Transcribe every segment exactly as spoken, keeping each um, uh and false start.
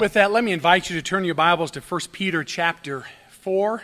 With that, let me invite you to turn your Bibles to First Peter chapter four.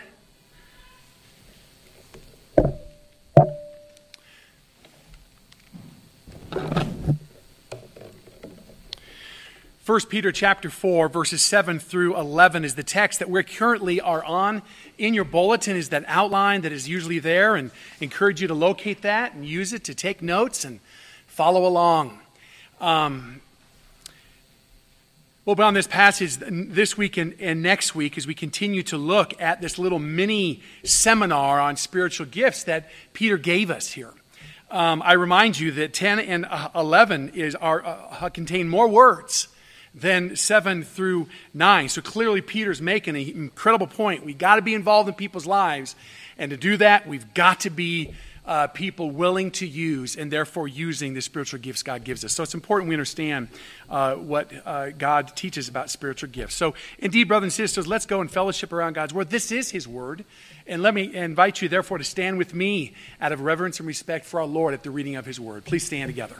First Peter chapter four, verses seven through eleven is the text that we currently are on. In your bulletin is that outline that is usually there, and I encourage you to locate that and use it to take notes and follow along. Um, we'll be on this passage this week and, and next week as we continue to look at this little mini seminar on spiritual gifts that Peter gave us here. Um, I remind you that ten and eleven is are uh, contain more words than seven through nine. So clearly Peter's making an incredible point. We've got to be involved in people's lives. And to do that, we've got to be uh, people willing to use and therefore using the spiritual gifts God gives us. So it's important we understand uh, what uh, God teaches about spiritual gifts. So indeed, brothers and sisters, let's go and fellowship around God's Word. This is His Word. And let me invite you, therefore, to stand with me out of reverence and respect for our Lord at the reading of His Word. Please stand together.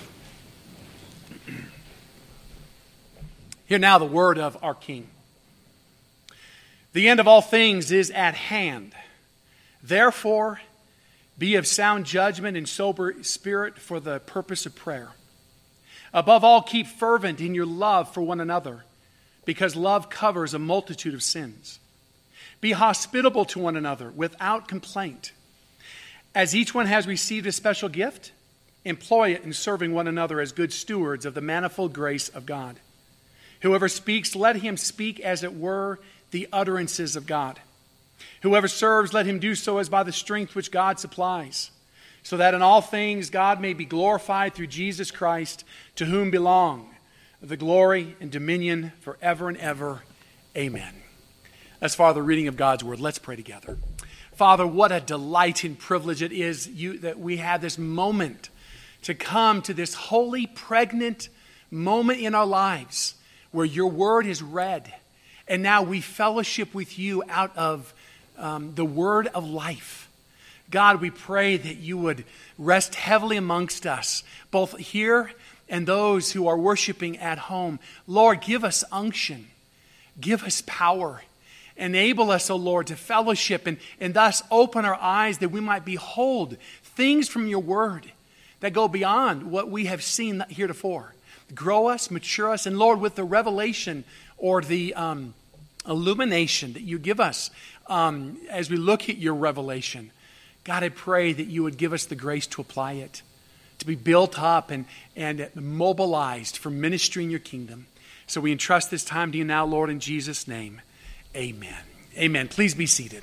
Hear now the word of our King. The end of all things is at hand. Therefore, be of sound judgment and sober spirit for the purpose of prayer. Above all, keep fervent in your love for one another, because love covers a multitude of sins. Be hospitable to one another without complaint. As each one has received a special gift, employ it in serving one another as good stewards of the manifold grace of God. Whoever speaks, let him speak as it were the utterances of God. Whoever serves, let him do so as by the strength which God supplies, so that in all things God may be glorified through Jesus Christ, to whom belong the glory and dominion forever and ever. Amen. As far as the reading of God's word, let's pray together. Father, what a delight and privilege it is you, that we have this moment to come to this holy, pregnant moment in our lives where your word is read, and now we fellowship with you out of um, the word of life. God, we pray that you would rest heavily amongst us, both here and those who are worshiping at home. Lord, give us unction. Give us power. Enable us, O Lord, to fellowship and, and thus open our eyes that we might behold things from your word that go beyond what we have seen heretofore. Grow us, mature us, and Lord, with the revelation or the um, illumination that you give us um, as we look at your revelation, God, I pray that you would give us the grace to apply it, to be built up and, and mobilized for ministry in your kingdom. So we entrust this time to you now, Lord, in Jesus' name. Amen. Amen. Please be seated.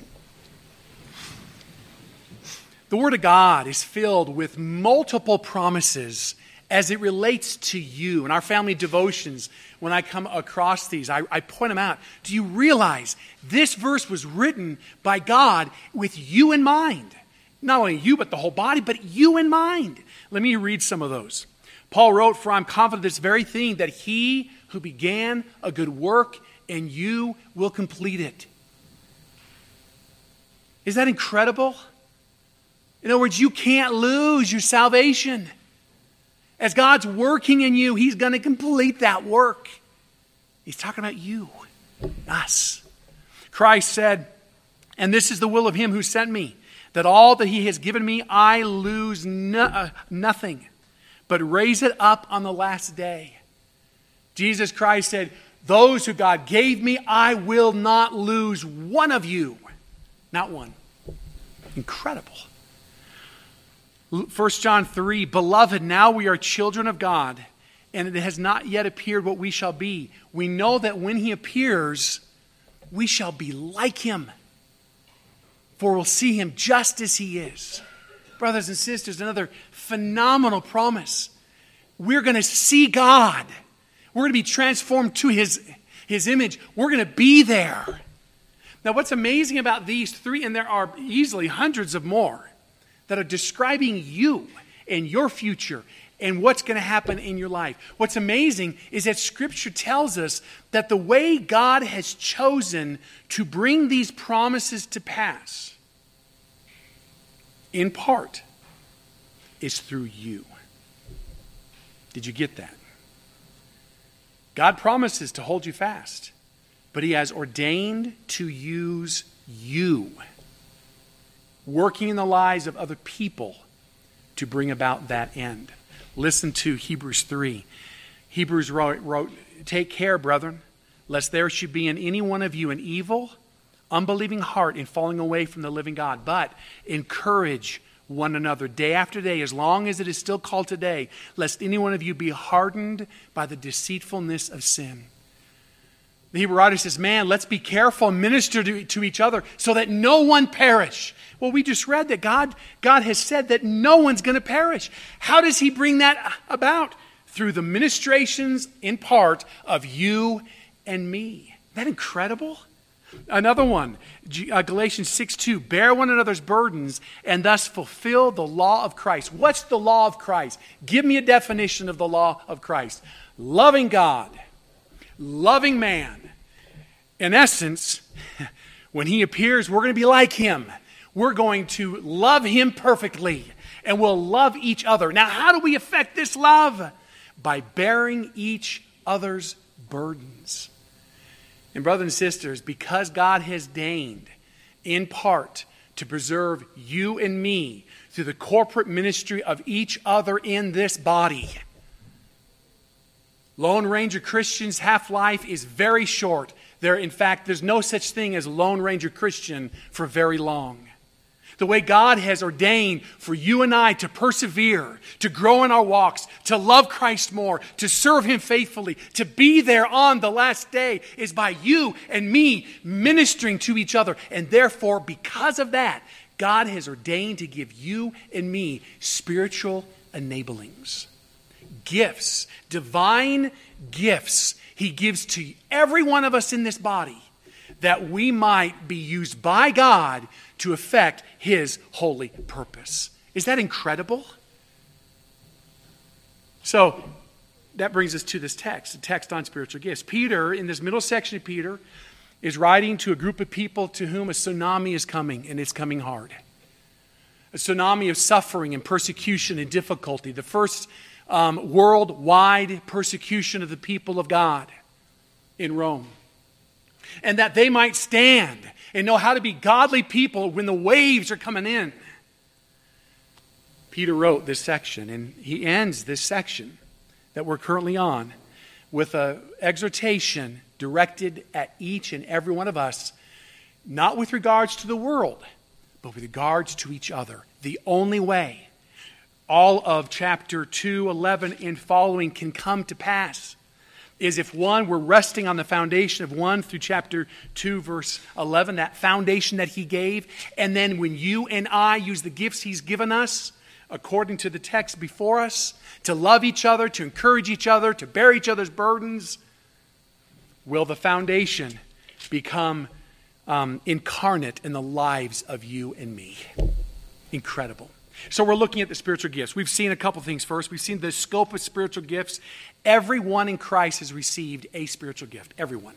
The Word of God is filled with multiple promises as it relates to you. In our family devotions, when I come across these, I, I point them out. Do you realize this verse was written by God with you in mind? Not only you, but the whole body, but you in mind. Let me read some of those. Paul wrote, "For I'm confident this very thing, that he who began a good work in you will complete it." Is that incredible? In other words, you can't lose your salvation. As God's working in you, He's going to complete that work. He's talking about you, us. Christ said, "And this is the will of Him who sent me, that all that He has given me, I lose no, uh, nothing, but raise it up on the last day." Jesus Christ said, "Those who God gave me, I will not lose one of you." Not one. Incredible. First John three, "Beloved, now we are children of God, and it has not yet appeared what we shall be. We know that when He appears, we shall be like Him, for we'll see Him just as He is." Brothers and sisters, another phenomenal promise. We're going to see God. We're going to be transformed to His, His image. We're going to be there. Now, what's amazing about these three, and there are easily hundreds of more, that are describing you and your future and what's going to happen in your life. What's amazing is that Scripture tells us that the way God has chosen to bring these promises to pass, in part, is through you. Did you get that? God promises to hold you fast, but he has ordained to use you, working in the lives of other people to bring about that end. Listen to Hebrews three. Hebrews wrote, wrote, take care, brethren, lest there should be in any one of you an evil, unbelieving heart in falling away from the living God. But encourage one another day after day, as long as it is still called today, lest any one of you be hardened by the deceitfulness of sin. The Hebrew writer says, man, let's be careful and minister to, to each other so that no one perish. Well, we just read that God, God has said that no one's going to perish. How does he bring that about? Through the ministrations, in part, of you and me. Isn't that incredible? Another one, Galatians six two, bear one another's burdens and thus fulfill the law of Christ. What's the law of Christ? Give me a definition of the law of Christ. Loving God, loving man. In essence, when he appears, we're going to be like him. We're going to love him perfectly, and we'll love each other. Now, how do we affect this love? By bearing each other's burdens. And brothers and sisters, because God has deigned, in part, to preserve you and me through the corporate ministry of each other in this body, Lone Ranger Christian's half-life is very short. There, in fact, there's no such thing as Lone Ranger Christian for very long. The way God has ordained for you and I to persevere, to grow in our walks, to love Christ more, to serve him faithfully, to be there on the last day is by you and me ministering to each other. And therefore, because of that, God has ordained to give you and me spiritual enablings. Gifts, divine gifts he gives to every one of us in this body that we might be used by God to effect his holy purpose. Is that incredible? So, that brings us to this text, the text on spiritual gifts. Peter, in this middle section of Peter, is writing to a group of people to whom a tsunami is coming, and it's coming hard. A tsunami of suffering and persecution and difficulty. The first um, worldwide persecution of the people of God in Rome. And that they might stand and know how to be godly people when the waves are coming in. Peter wrote this section, and he ends this section that we're currently on with an exhortation directed at each and every one of us, not with regards to the world, but with regards to each other. The only way all of chapter two eleven and following can come to pass is if, one, we're resting on the foundation of one through chapter two, verse eleven, that foundation that he gave. And then when you and I use the gifts he's given us, according to the text before us, to love each other, to encourage each other, to bear each other's burdens, will the foundation become um, incarnate in the lives of you and me. Incredible. So we're looking at the spiritual gifts. We've seen a couple things first. We've seen the scope of spiritual gifts. Everyone in Christ has received a spiritual gift. Everyone.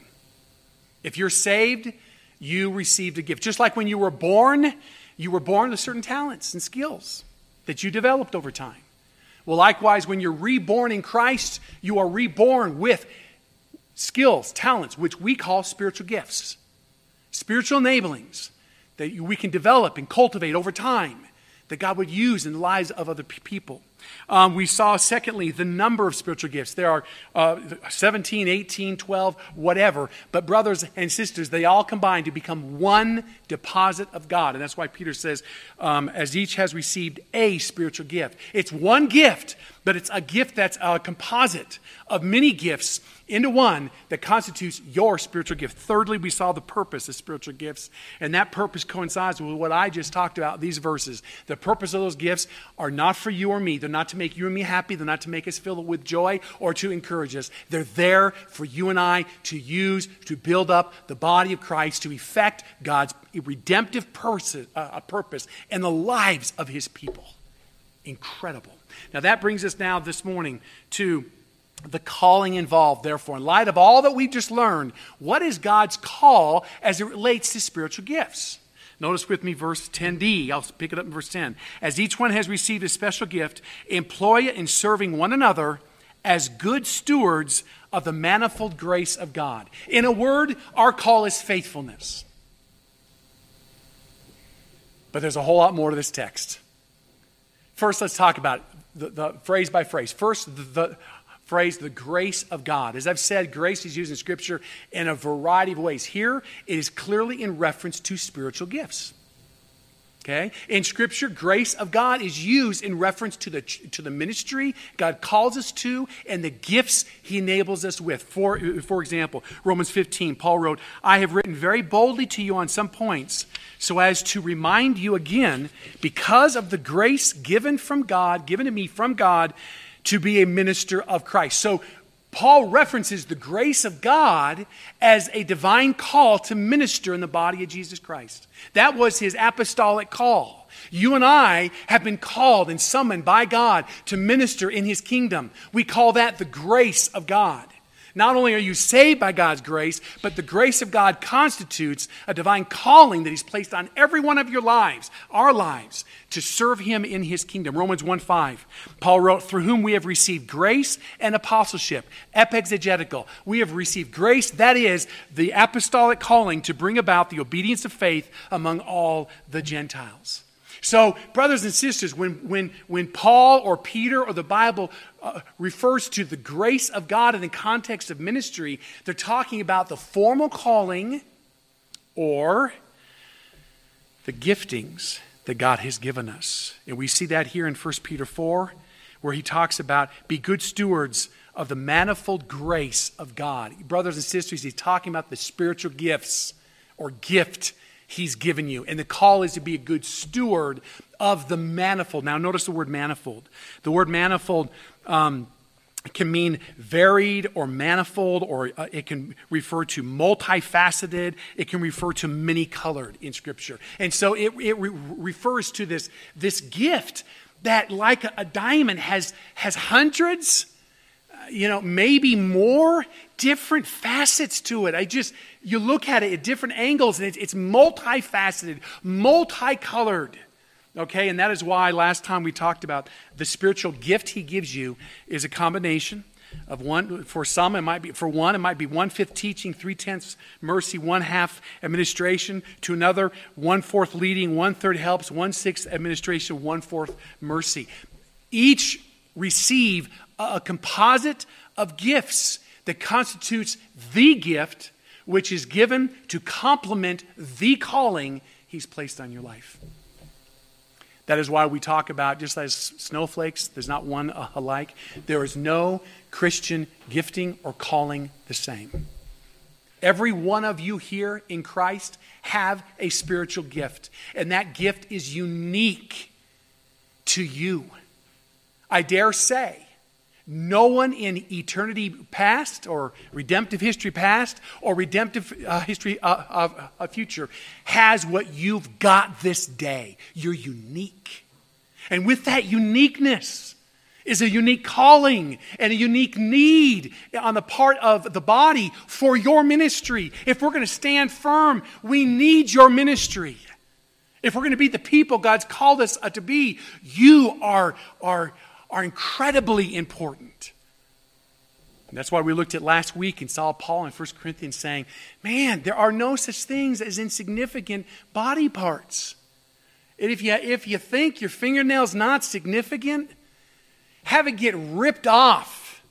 If you're saved, you received a gift. Just like when you were born, you were born with certain talents and skills that you developed over time. Well, likewise, when you're reborn in Christ, you are reborn with skills, talents, which we call spiritual gifts. Spiritual enablings that we can develop and cultivate over time, that God would use in the lives of other people. Um, we saw, secondly, the number of spiritual gifts. There are uh, seventeen, eighteen, twelve, whatever. But brothers and sisters, they all combine to become one deposit of God. And that's why Peter says, um, as each has received a spiritual gift. It's one gift, but it's a gift that's a composite of many gifts into one that constitutes your spiritual gift. Thirdly, we saw the purpose of spiritual gifts, and that purpose coincides with what I just talked about, these verses. The purpose of those gifts are not for you or me. They're not to make you and me happy. They're not to make us filled with joy or to encourage us. They're there for you and I to use to build up the body of Christ, to effect God's redemptive purpose, uh, purpose in the lives of his people. Incredible. Now that brings us now this morning to the calling involved. Therefore, in light of all that we've just learned, what is God's call as it relates to spiritual gifts? Notice with me verse ten d. I'll pick it up in verse ten. As each one has received a special gift, employ it in serving one another as good stewards of the manifold grace of God. In a word, our call is faithfulness. But there's a whole lot more to this text. First, let's talk about the, the phrase by phrase. First, the, the phrase, the grace of God. As I've said, grace is used in Scripture in a variety of ways. Here, it is clearly in reference to spiritual gifts. Okay? In Scripture, grace of God is used in reference to the, to the ministry God calls us to and the gifts He enables us with. For, for example, Romans fifteen, Paul wrote, I have written very boldly to you on some points, so as to remind you again, because of the grace given from God, given to me from God, to be a minister of Christ. So Paul references the grace of God as a divine call to minister in the body of Jesus Christ. That was his apostolic call. You and I have been called and summoned by God to minister in His kingdom. We call that the grace of God. Not only are you saved by God's grace, but the grace of God constitutes a divine calling that He's placed on every one of your lives, our lives, to serve Him in His kingdom. Romans one five, Paul wrote, through whom we have received grace and apostleship, epexegetical. We have received grace, that is, the apostolic calling to bring about the obedience of faith among all the Gentiles. So, brothers and sisters, when, when, when Paul or Peter or the Bible uh, refers to the grace of God in the context of ministry, they're talking about the formal calling or the giftings that God has given us. And we see that here in First Peter four, where he talks about be good stewards of the manifold grace of God. Brothers and sisters, he's talking about the spiritual gifts or gift He's given you. And the call is to be a good steward of the manifold. Now notice the word manifold. The word manifold um, can mean varied or manifold, or uh, it can refer to multifaceted. It can refer to many-colored in Scripture. And so it, it re- refers to this, this gift that, like a, a diamond, has, has hundreds, uh, you know, maybe more different facets to it. I just, you look at it at different angles and it's, it's multifaceted, multicolored. Okay, and that is why last time we talked about the spiritual gift He gives you is a combination of one, for some it might be, for one it might be one-fifth teaching, three-tenths mercy, one-half administration. To another, one-fourth leading, one-third helps, one-sixth administration, one-fourth mercy. Each receive a, a composite of gifts that constitutes the gift which is given to complement the calling He's placed on your life. That is why we talk about, just as snowflakes, there's not one alike. There is no Christian gifting or calling the same. Every one of you here in Christ have a spiritual gift, and that gift is unique to you. I dare say, no one in eternity past or redemptive history past or redemptive uh, history uh, of uh, future has what you've got this day. You're unique. And with that uniqueness is a unique calling and a unique need on the part of the body for your ministry. If we're going to stand firm, we need your ministry. If we're going to be the people God's called us to be, you are, are are incredibly important. And that's why we looked at last week and saw Paul in First Corinthians saying, man, there are no such things as insignificant body parts. And if you, if you think your fingernail's not significant, have it get ripped off.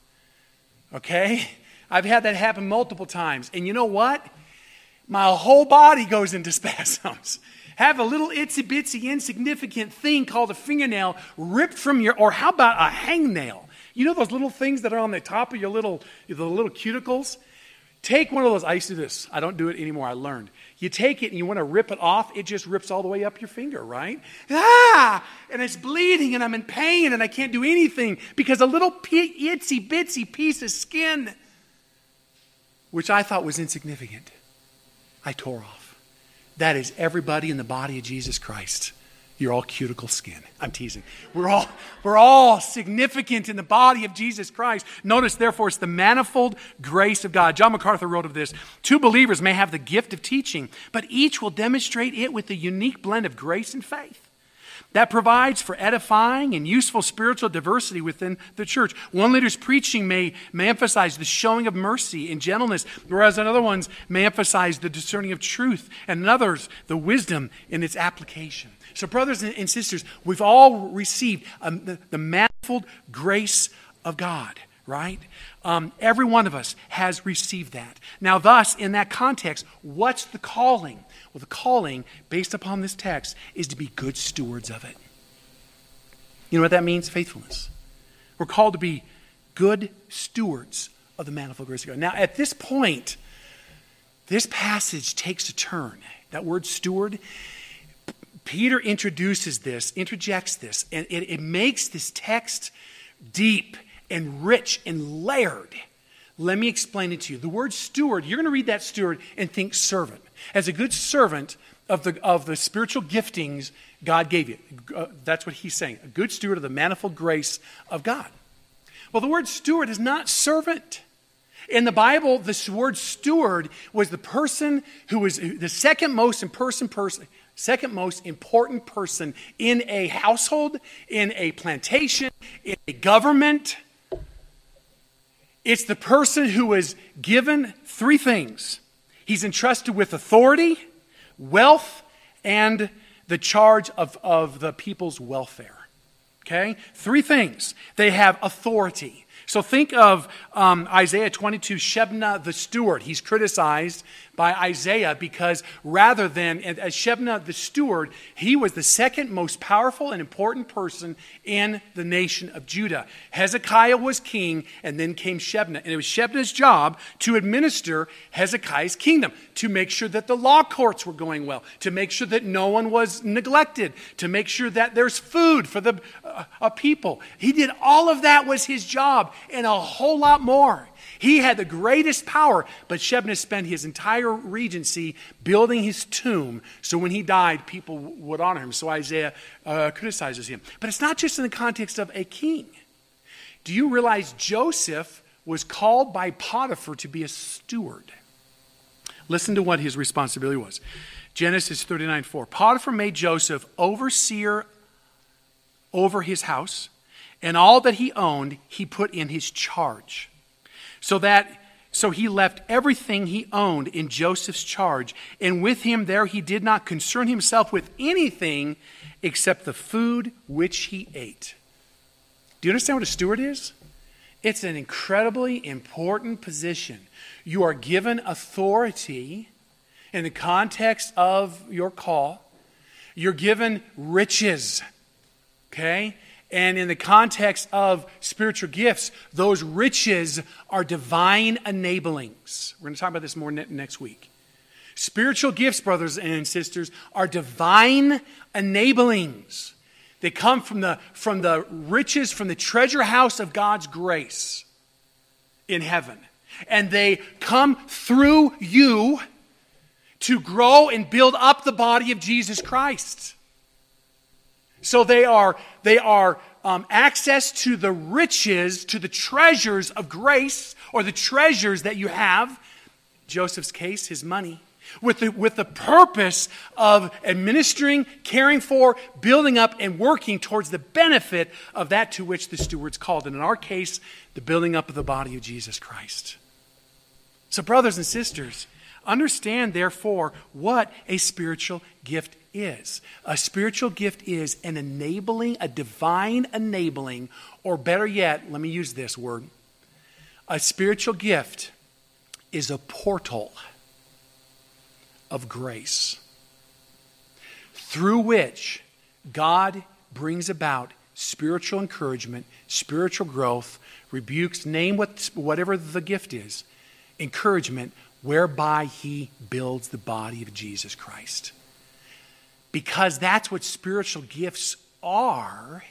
Okay? I've had that happen multiple times. And you know what? My whole body goes into spasms. Have a little itsy-bitsy insignificant thing called a fingernail ripped from your, or how about a hangnail? You know those little things that are on the top of your little, the little cuticles? Take one of those. I used to do this. I don't do it anymore. I learned. You take it and you want to rip it off. It just rips all the way up your finger, right? Ah! And it's bleeding and I'm in pain and I can't do anything because a little itsy-bitsy piece of skin, which I thought was insignificant, I tore off. That is everybody in the body of Jesus Christ. You're all cuticle skin. I'm teasing. We're all, we're all significant in the body of Jesus Christ. Notice, therefore, it's the manifold grace of God. John MacArthur wrote of this, two believers may have the gift of teaching, but each will demonstrate it with a unique blend of grace and faith. that provides for edifying and useful spiritual diversity within the church. One leader's preaching may, may emphasize the showing of mercy and gentleness, whereas another one's may emphasize the discerning of truth, and in others, the wisdom in its application. So brothers and sisters, we've all received um, the, the manifold grace of God, right? Um, every one of us has received that. Now thus, in that context, what's the calling? Well, the calling, based upon this text, is to be good stewards of it. You know what that means? Faithfulness. We're called to be good stewards of the manifold grace of God. Now, at this point, this passage takes a turn. That word steward, Peter introduces this, interjects this, and it, it makes this text deep and rich and layered. Let me explain it to you. The word steward, you're going to read that steward and think servant. As a good servant of the, of the spiritual giftings God gave you. Uh, that's what he's saying. A good steward of the manifold grace of God. Well, the word steward is not servant. In the Bible, the word steward was the person who was the second most important person, second most important person in a household, in a plantation, in a government. It's the person who was given three things. He's entrusted with authority, wealth, and the charge of, of the people's welfare. Okay? Three things. They have authority. So think of um, Isaiah twenty-two, Shebna the steward. He's criticized by Isaiah because rather than, as Shebna the steward, he was the second most powerful and important person in the nation of Judah. Hezekiah was king, and then came Shebna. And it was Shebna's job to administer Hezekiah's kingdom, to make sure that the law courts were going well, to make sure that no one was neglected, to make sure that there's food for the uh, uh, people. He did all of that was his job, and a whole lot more. He had the greatest power, but Shebna spent his entire regency building his tomb, so when he died, people would honor him. So Isaiah uh, criticizes him. But it's not just in the context of a king. Do you realize Joseph was called by Potiphar to be a steward? Listen to what his responsibility was. Genesis thirty-nine four. Potiphar made Joseph overseer over his house, and all that he owned he put in his charge. So that so he left everything he owned in Joseph's charge, and with him there he did not concern himself with anything except the food which he ate. Do you understand what a steward is? It's an incredibly important position. You are given authority in the context of your call. You're given riches, okay? And in the context of spiritual gifts, those riches are divine enablings. We're going to talk about this more ne- next week. Spiritual gifts, brothers and sisters, are divine enablings. They come from the, from the riches, from the treasure house of God's grace in heaven. And they come through you to grow and build up the body of Jesus Christ. So they are, they are um, access to the riches, to the treasures of grace, or the treasures that you have, Joseph's case, his money, with the, with the purpose of administering, caring for, building up, and working towards the benefit of that to which the steward's called. And in our case, the building up of the body of Jesus Christ. So brothers and sisters, understand therefore what a spiritual gift is. A spiritual gift is an enabling, a divine enabling, or better yet, let me use this word. A spiritual gift is a portal of grace through which God brings about spiritual encouragement, spiritual growth, rebukes, name what, whatever the gift is, encouragement, whereby he builds the body of Jesus Christ. Because that's what spiritual gifts are.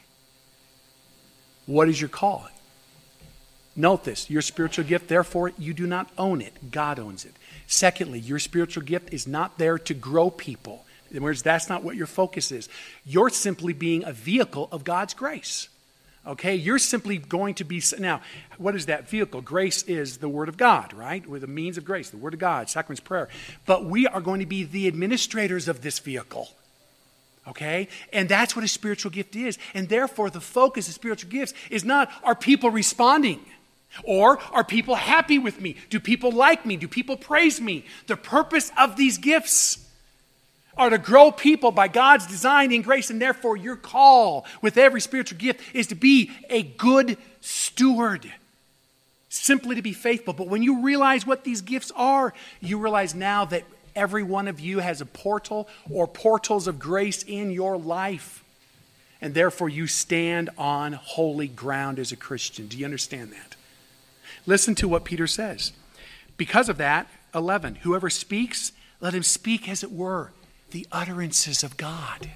What is your calling? Note this, your spiritual gift, therefore, you do not own it. God owns it. Secondly, your spiritual gift is not there to grow people. In other words, that's not what your focus is. You're simply being a vehicle of God's grace. Okay, you're simply going to be, now, what is that vehicle? Grace is the Word of God, right? We're the means of grace, the Word of God, sacraments, prayer. But we are going to be the administrators of this vehicle. Okay? And that's what a spiritual gift is. And therefore, the focus of spiritual gifts is not, are people responding? Or are people happy with me? Do people like me? Do people praise me? The purpose of these gifts are to grow people by God's design and grace, and therefore your call with every spiritual gift is to be a good steward. Simply to be faithful. But when you realize what these gifts are, you realize now that every one of you has a portal or portals of grace in your life. And therefore you stand on holy ground as a Christian. Do you understand that? Listen to what Peter says. Because of that, eleven, whoever speaks, let him speak as it were the utterances of God.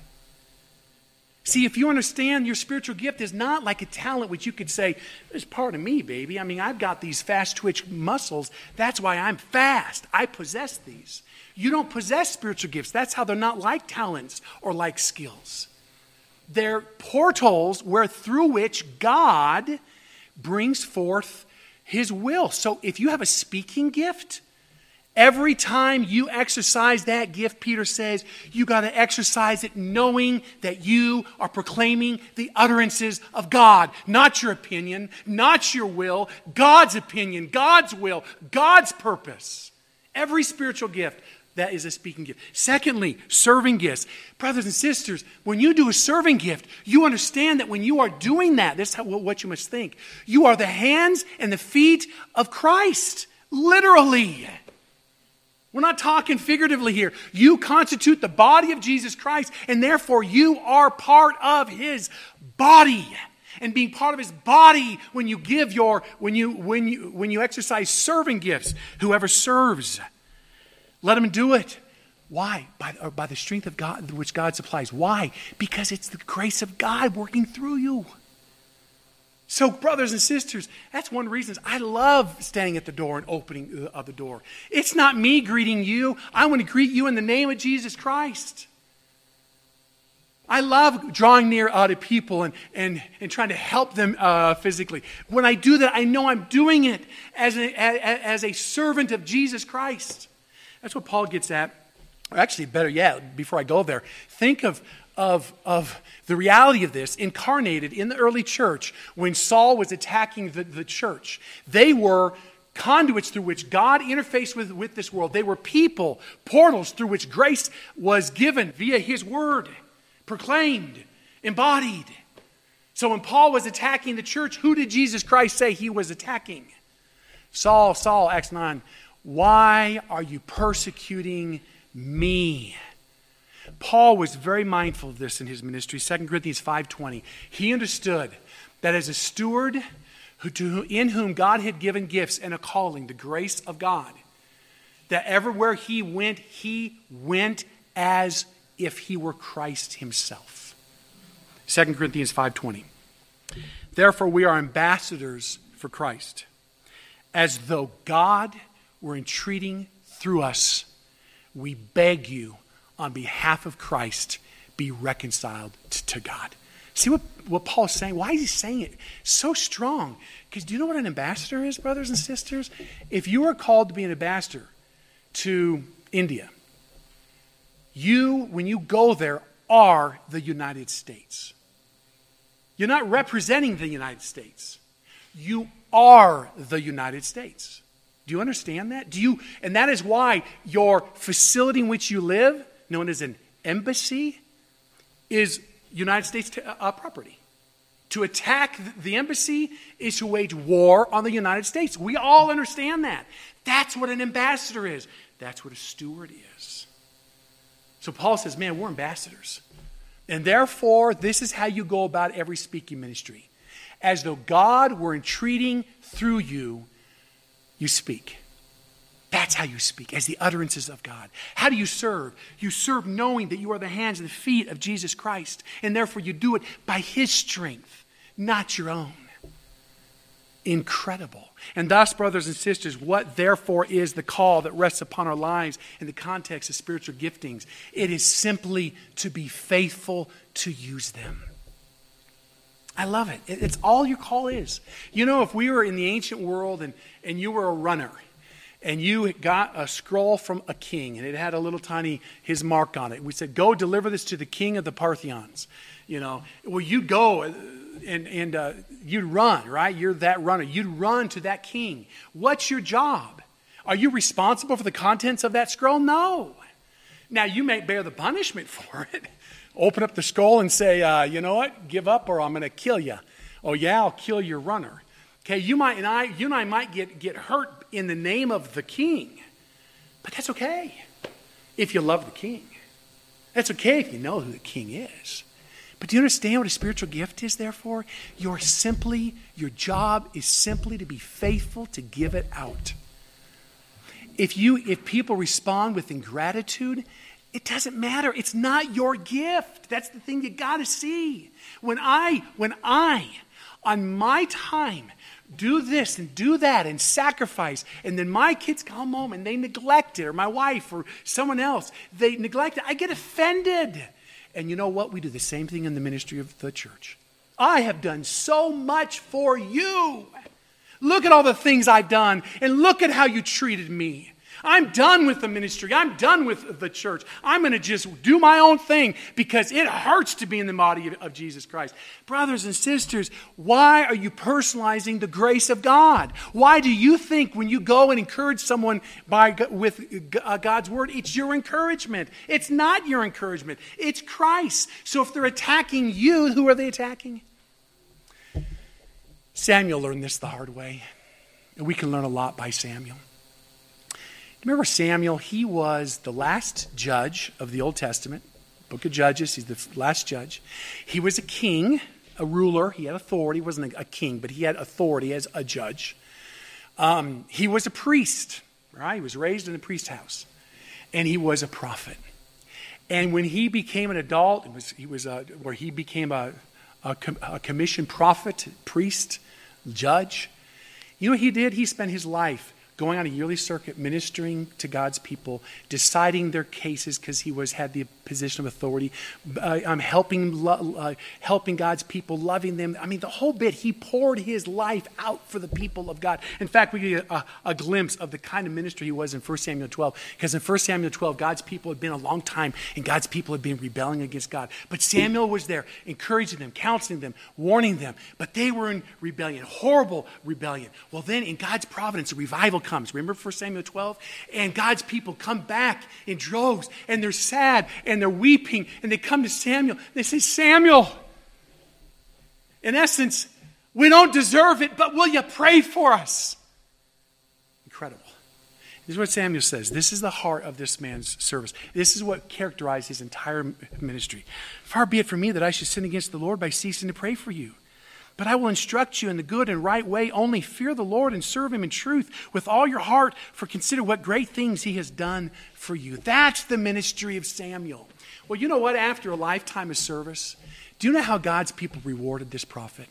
See, if you understand your spiritual gift is not like a talent which you could say, it's part of me, baby. I mean, I've got these fast twitch muscles. That's why I'm fast. I possess these. You don't possess spiritual gifts. That's how they're not like talents or like skills. They're portals where through which God brings forth his will. So if you have a speaking gift, every time you exercise that gift, Peter says, you got to exercise it knowing that you are proclaiming the utterances of God. Not your opinion, not your will, God's opinion, God's will, God's purpose. Every spiritual gift, that is a speaking gift. Secondly, serving gifts. Brothers and sisters, when you do a serving gift, you understand that when you are doing that, this is how, what you must think. You are the hands and the feet of Christ. Literally. We're not talking figuratively here. You constitute the body of Jesus Christ, and therefore you are part of his body. And being part of his body when you give your, when you, when you, when you exercise serving gifts, whoever serves, let him do it. Why? By, or by the strength of God, which God supplies. Why? Because it's the grace of God working through you. So, brothers and sisters, that's one reason I love standing at the door and opening of the door. It's not me greeting you. I want to greet you in the name of Jesus Christ. I love drawing near uh, to people and, and, and trying to help them uh, physically. When I do that, I know I'm doing it as a, as a servant of Jesus Christ. That's what Paul gets at. Or actually, better yet, before I go there, think of, of, of the reality of this incarnated in the early church when Saul was attacking the, the church. They were conduits through which God interfaced with, with this world. They were people, portals through which grace was given via his word, proclaimed, embodied. So when Paul was attacking the church, who did Jesus Christ say he was attacking? Saul, Saul, Acts nine. Why are you persecuting me? Paul was very mindful of this in his ministry. Second Corinthians five twenty. He understood that as a steward who, to, in whom God had given gifts and a calling, the grace of God, that everywhere he went, he went as if he were Christ himself. Second Corinthians five twenty. Therefore we are ambassadors for Christ, as though God were entreating through us. We beg you, on behalf of Christ, be reconciled t- to God. See what, what Paul's saying? Why is he saying it so strong? Because do you know what an ambassador is, brothers and sisters? If you are called to be an ambassador to India, you, when you go there, are the United States. You're not representing the United States. You are the United States. Do you understand that? Do you? And that is why your facility in which you live, known as an embassy, is United States t- uh, property. To attack the embassy is to wage war on the United States. We all understand that. That's what an ambassador is. That's what a steward is. So Paul says, man, we're ambassadors. And therefore, this is how you go about every speaking ministry. As though God were entreating through you, you speak. That's how you speak, as the utterances of God. How do you serve? You serve knowing that you are the hands and the feet of Jesus Christ, and therefore you do it by his strength, not your own. Incredible. And thus, brothers and sisters, what therefore is the call that rests upon our lives in the context of spiritual giftings? It is simply to be faithful to use them. I love it. It's all your call is. You know, if we were in the ancient world and, and you were a runner, and you got a scroll from a king, and it had a little tiny, his mark on it. We said, go deliver this to the king of the Parthians. You know, well, you'd go and, and uh, you'd run, right? You're that runner. You'd run to that king. What's your job? Are you responsible for the contents of that scroll? No. Now, you may bear the punishment for it. Open up the scroll and say, uh, you know what? Give up or I'm going to kill you. Oh, yeah, I'll kill your runner. Okay, you might and I, you and I might get, get hurt in the name of the king. But that's okay if you love the king. That's okay if you know who the king is. But do you understand what a spiritual gift is, therefore? You're simply, your job is simply to be faithful to give it out. If you, if people respond with ingratitude, it doesn't matter. It's not your gift. That's the thing you got to see. When I, when I, on my time, do this and do that and sacrifice, and then my kids come home and they neglect it, or my wife or someone else, they neglect it, I get offended. And you know what? We do the same thing in the ministry of the church. I have done so much for you. Look at all the things I've done, and look at how you treated me. I'm done with the ministry. I'm done with the church. I'm going to just do my own thing because it hurts to be in the body of, of Jesus Christ. Brothers and sisters, why are you personalizing the grace of God? Why do you think when you go and encourage someone by with God's word, it's your encouragement? It's not your encouragement. It's Christ. So if they're attacking you, who are they attacking? Samuel learned this the hard way. And we can learn a lot by Samuel. Remember Samuel, he was the last judge of the Old Testament, Book of Judges, he's the last judge. He was a king, a ruler, he had authority, he wasn't a king, but he had authority as a judge. Um, he was a priest, right? He was raised in the priest house, and he was a prophet. And when he became an adult, it was, he was a, where he became a, a, a commissioned prophet, priest, judge, you know what he did? He spent his life going on a yearly circuit, ministering to God's people, deciding their cases because he was had the position of authority. Uh, I'm helping, lo- uh, helping God's people, loving them. I mean, the whole bit. He poured his life out for the people of God. In fact, we get a, a glimpse of the kind of ministry he was in First Samuel twelve, because in First Samuel twelve, God's people had been a long time, and God's people had been rebelling against God. But Samuel was there, encouraging them, counseling them, warning them. But they were in rebellion, horrible rebellion. Well, then in God's providence, a revival comes. Remember First Samuel twelve? And God's people come back in droves, and they're sad, and they're weeping, and they come to Samuel. They say, Samuel, in essence, we don't deserve it, but will you pray for us? Incredible. This is what Samuel says. This is the heart of this man's service. This is what characterized his entire ministry. Far be it from me that I should sin against the Lord by ceasing to pray for you. But I will instruct you in the good and right way. Only fear the Lord and serve him in truth with all your heart, for consider what great things he has done for you. That's the ministry of Samuel. Well, you know what? After a lifetime of service, do you know how God's people rewarded this prophet?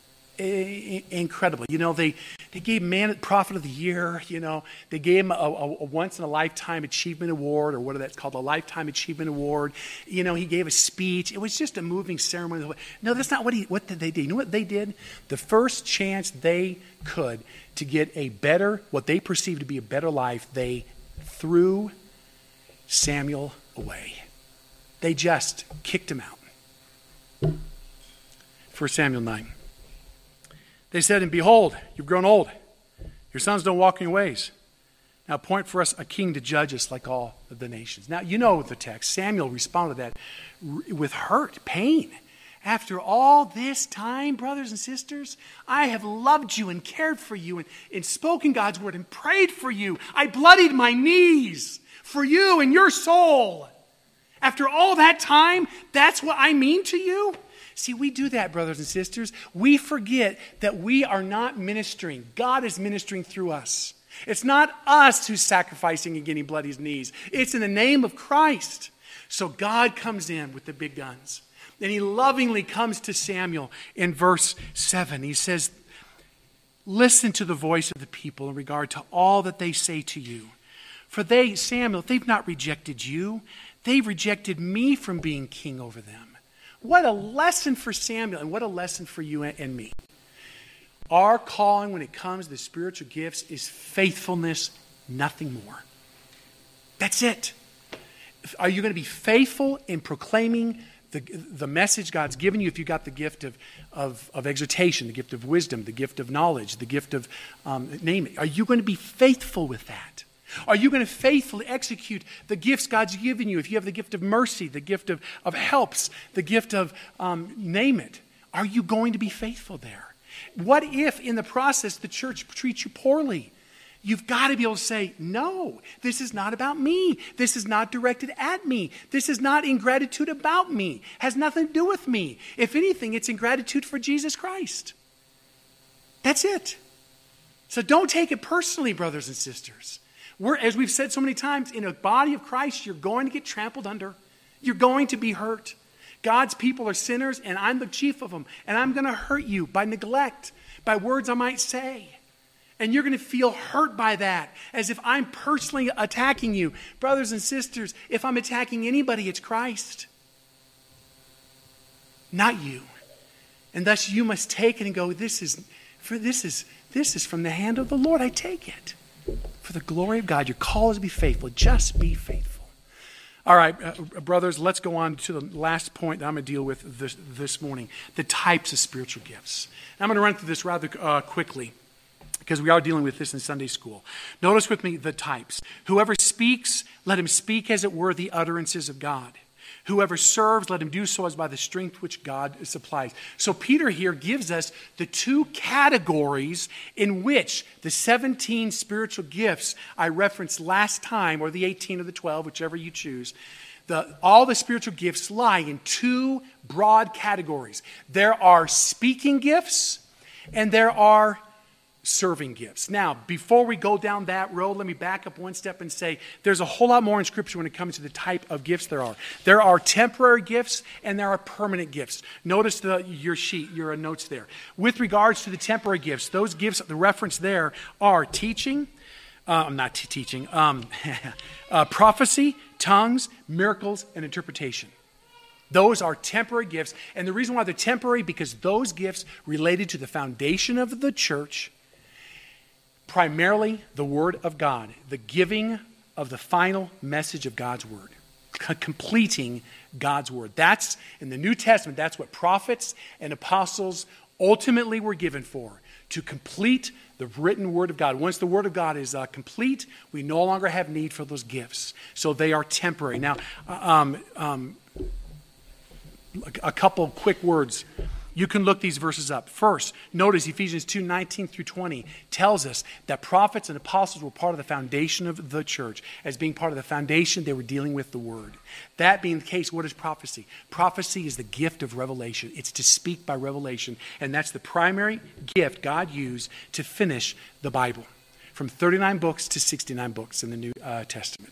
Incredible. You know, they, they gave man prophet of the year, you know, they gave him a, a, a once in a lifetime achievement award, or what that's called, a lifetime achievement award. You know, he gave a speech. It was just a moving ceremony. No, that's not what he, what did they do? You know what they did? The first chance they could to get a better, what they perceived to be a better life, they threw Samuel away. They just kicked him out. First Samuel nine. They said, and behold, you've grown old. Your sons don't walk in your ways. Now appoint for us a king to judge us like all of the nations. Now, you know the text. Samuel responded to that with hurt, pain. After all this time, brothers and sisters, I have loved you and cared for you and, and spoken God's word and prayed for you. I bloodied my knees for you and your soul. After all that time, that's what I mean to you? See, we do that, brothers and sisters. We forget that we are not ministering. God is ministering through us. It's not us who's sacrificing and getting bloody his knees. It's in the name of Christ. So God comes in with the big guns. And he lovingly comes to Samuel in verse seven. He says, listen to the voice of the people in regard to all that they say to you. For they, Samuel, they've not rejected you. They've rejected me from being king over them. What a lesson for Samuel, and what a lesson for you and me. Our calling when it comes to spiritual gifts is faithfulness nothing more. That's it. Are you going to be faithful in proclaiming the, the message God's given you if you got the gift of, of, of exhortation, the gift of wisdom, the gift of knowledge, the gift of, um, name it. Are you going to be faithful with that? Are you going to faithfully execute the gifts God's given you? If you have the gift of mercy, the gift of, of helps, the gift of, um, name it. Are you going to be faithful there? What if in the process the church treats you poorly? You've got to be able to say, no, this is not about me. This is not directed at me. This is not ingratitude about me. Has nothing to do with me. If anything, it's ingratitude for Jesus Christ. That's it. So don't take it personally, brothers and sisters. We're, as we've said so many times, in a body of Christ, you're going to get trampled under. You're going to be hurt. God's people are sinners, and I'm the chief of them. And I'm going to hurt you by neglect, by words I might say. And you're going to feel hurt by that, as if I'm personally attacking you. Brothers and sisters, if I'm attacking anybody, it's Christ, not you. And thus you must take it and go, this is, for this is, this is from the hand of the Lord. I take it. For the glory of God, your call is to be faithful. Just be faithful. All right, uh, brothers, let's go on to the last point that I'm going to deal with this, this morning, the types of spiritual gifts. And I'm going to run through this rather uh, quickly, because we are dealing with this in Sunday school. Notice with me the types. Whoever speaks, let him speak as it were the utterances of God. Whoever serves, let him do so as by the strength which God supplies. So Peter here gives us the two categories in which the seventeen spiritual gifts I referenced last time, or the eighteen or the twelve, whichever you choose, the, all the spiritual gifts lie in two broad categories. There are speaking gifts and there are serving gifts. Now, before we go down that road, let me back up one step and say there's a whole lot more in Scripture when it comes to the type of gifts there are. There are temporary gifts and there are permanent gifts. Notice the, your sheet, your notes there. With regards to the temporary gifts, those gifts, the reference there are teaching, uh, I'm not t- teaching, um, uh, prophecy, tongues, miracles, and interpretation. Those are temporary gifts. And the reason why they're temporary, because those gifts related to the foundation of the church, primarily the Word of God, the giving of the final message of God's Word, c- completing God's Word. That's, in the New Testament, that's what prophets and apostles ultimately were given for, to complete the written Word of God. Once the Word of God is uh, complete, we no longer have need for those gifts. So they are temporary. Now, um, um, a couple of quick words. You can look these verses up. First, notice Ephesians two nineteen through twenty tells us that prophets and apostles were part of the foundation of the church. As being part of the foundation, they were dealing with the Word. That being the case, what is prophecy? Prophecy is the gift of revelation. It's to speak by revelation. And that's the primary gift God used to finish the Bible. From thirty-nine books to sixty-nine books in the New uh, Testament.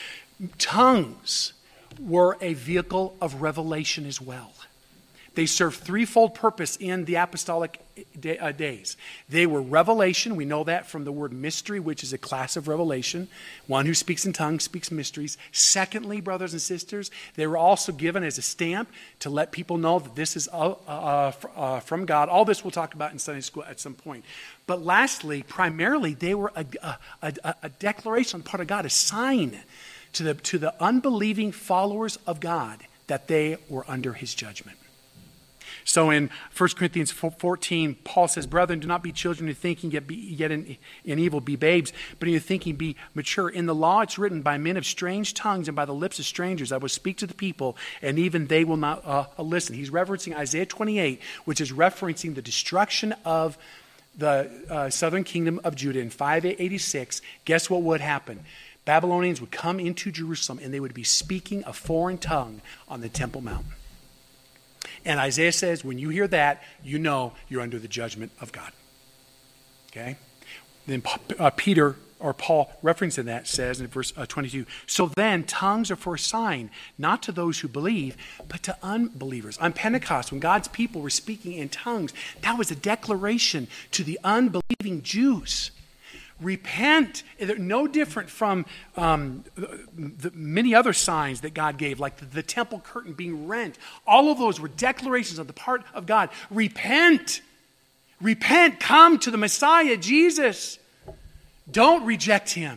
Tongues were a vehicle of revelation as well. They served threefold purpose in the apostolic day, uh, days. They were revelation. We know that from the word mystery, which is a class of revelation. One who speaks in tongues speaks mysteries. Secondly, brothers and sisters, they were also given as a stamp to let people know that this is uh, uh, uh, from God. All this we'll talk about in Sunday school at some point. But lastly, primarily, they were a, a, a, a declaration on the part of God, a sign to the, to the unbelieving followers of God that they were under his judgment. So in First Corinthians fourteen, Paul says, "Brethren, do not be children in thinking, yet, be, yet in, in evil be babes, but in your thinking be mature. In the law it's written, by men of strange tongues and by the lips of strangers I will speak to the people, and even they will not uh, listen." He's referencing Isaiah twenty-eight, which is referencing the destruction of the uh, southern kingdom of Judah in five eighty-six. Guess what would happen? Babylonians would come into Jerusalem and they would be speaking a foreign tongue on the Temple Mount. And Isaiah says, when you hear that, you know you're under the judgment of God. Okay? Then uh, Peter, or Paul, referencing that, says in verse uh, twenty-two, "So then tongues are for a sign, not to those who believe, but to unbelievers." On Pentecost, when God's people were speaking in tongues, that was a declaration to the unbelieving Jews. Repent. They're no different from um, the many other signs that God gave, like the, the temple curtain being rent. All of those were declarations on the part of God. Repent. Repent. Come to the Messiah, Jesus. Don't reject him.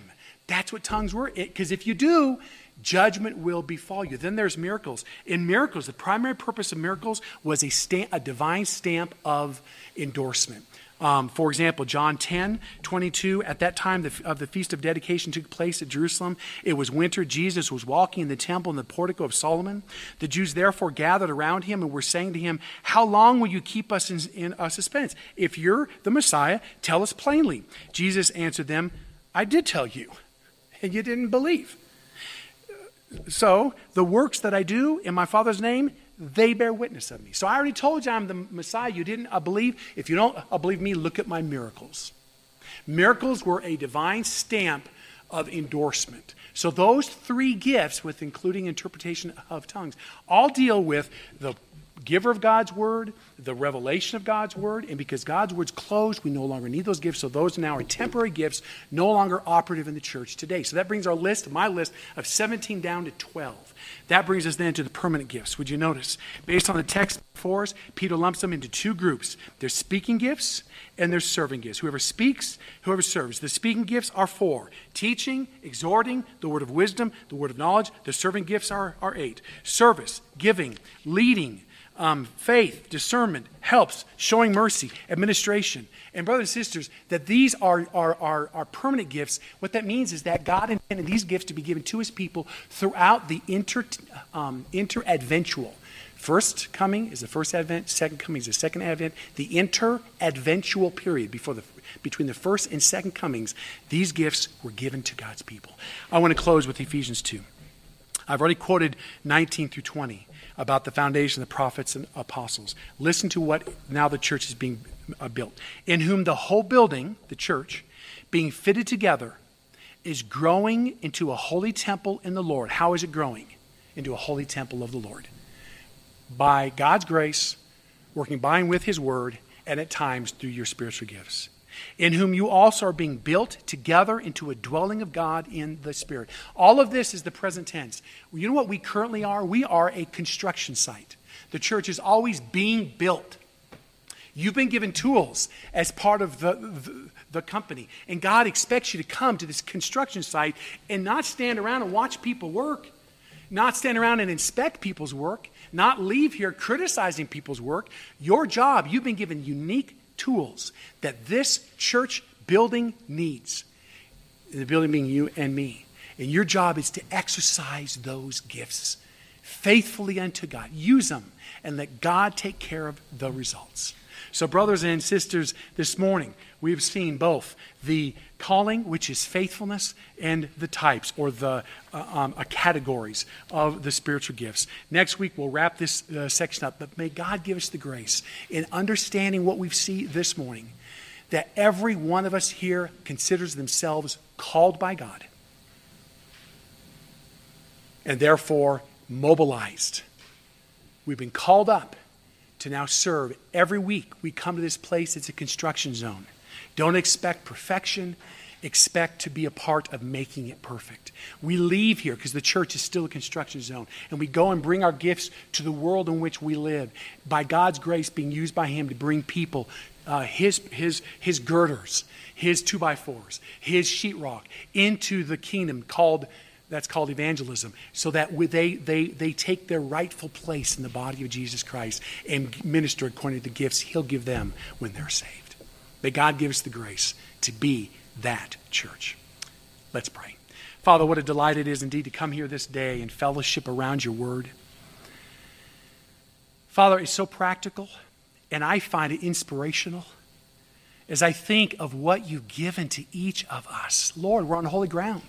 That's what tongues were. Because if you do, judgment will befall you. Then there's miracles. In miracles, the primary purpose of miracles was a, stamp, a divine stamp of endorsement. Um, for example, John ten twenty-two, at that time the, of the Feast of Dedication took place at Jerusalem. It was winter. Jesus was walking in the temple in the portico of Solomon. The Jews therefore gathered around him and were saying to him, how long will you keep us in, in uh, suspense? If you're the Messiah, tell us plainly. Jesus answered them, I did tell you, and you didn't believe. So the works that I do in my Father's name, they bear witness of me. So I already told you I'm the Messiah. You didn't uh, believe. If you don't uh, believe me, look at my miracles. Miracles were a divine stamp of endorsement. So those three gifts, with including interpretation of tongues, all deal with the giver of God's word, the revelation of God's word, and because God's word's closed, we no longer need those gifts. So those now are temporary gifts, no longer operative in the church today. So that brings our list, my list, of seventeen down to twelve. That brings us then to the permanent gifts. Would you notice? Based on the text before us, Peter lumps them into two groups. There's speaking gifts and there's serving gifts. Whoever speaks, whoever serves. The speaking gifts are four. Teaching, exhorting, the word of wisdom, the word of knowledge. The serving gifts are, are eight. Service, giving, leading, Um, faith, discernment, helps, showing mercy, administration. And brothers and sisters, that these are, are, are, are permanent gifts. What that means is that God intended these gifts to be given to his people throughout the inter, um, inter-adventual. First coming is the first advent, second coming is the second advent. The inter-adventual period before the, between the first and second comings, these gifts were given to God's people. I want to close with Ephesians two. I've already quoted nineteen through twenty. About the foundation of the prophets and apostles. Listen to what now the church is being uh, built. In whom the whole building, the church, being fitted together, is growing into a holy temple in the Lord. How is it growing? Into a holy temple of the Lord. By God's grace, working by and with his word, and at times through your spiritual gifts. In whom you also are being built together into a dwelling of God in the Spirit. All of this is the present tense. You know what we currently are? We are a construction site. The church is always being built. You've been given tools as part of the, the, the company. And God expects you to come to this construction site and not stand around and watch people work. Not stand around and inspect people's work. Not leave here criticizing people's work. Your job, you've been given unique tools that this church building needs. The building being you and me. And your job is to exercise those gifts faithfully unto God. Use them and let God take care of the results. So brothers and sisters, this morning we've seen both the calling, which is faithfulness, and the types or the uh, um, uh, categories of the spiritual gifts. Next week we'll wrap this uh, section up, but may God give us the grace in understanding what we've seen this morning, that every one of us here considers themselves called by God and therefore mobilized. We've been called up to now serve. Every week we come to this place, it's a construction zone. Don't expect perfection. Expect to be a part of making it perfect. We leave here because the church is still a construction zone. And we go and bring our gifts to the world in which we live. By God's grace being used by him to bring people uh, his, his, his girders, his two by fours, his sheetrock into the kingdom called That's called evangelism, so that they, they, they take their rightful place in the body of Jesus Christ and minister according to the gifts he'll give them when they're saved. May God give us the grace to be that church. Let's pray. Father, what a delight it is indeed to come here this day and fellowship around your word. Father, it's so practical, and I find it inspirational as I think of what you've given to each of us. Lord, we're on holy ground.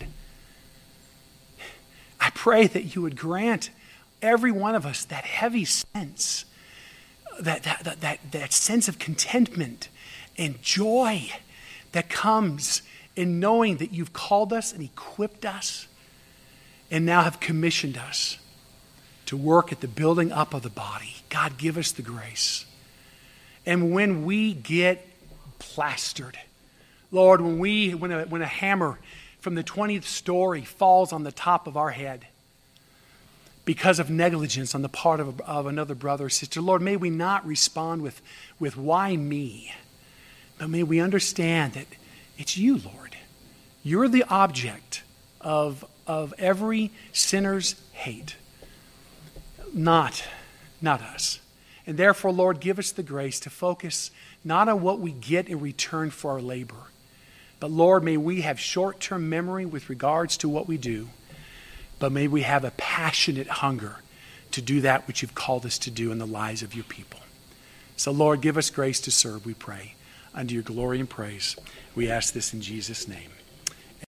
I pray that you would grant every one of us that heavy sense, that, that, that, that, that sense of contentment and joy that comes in knowing that you've called us and equipped us and now have commissioned us to work at the building up of the body. God, give us the grace. And when we get plastered, Lord, when we when a, when a hammer from the twentieth story falls on the top of our head because of negligence on the part of, of another brother or sister, Lord, may we not respond with, with why me, but may we understand that it's you, Lord. You're the object of, of every sinner's hate. Not, not us. And therefore, Lord, give us the grace to focus not on what we get in return for our labor, but Lord, may we have short-term memory with regards to what we do, but may we have a passionate hunger to do that which you've called us to do in the lives of your people. So Lord, give us grace to serve, we pray, unto your glory and praise. We ask this in Jesus' name.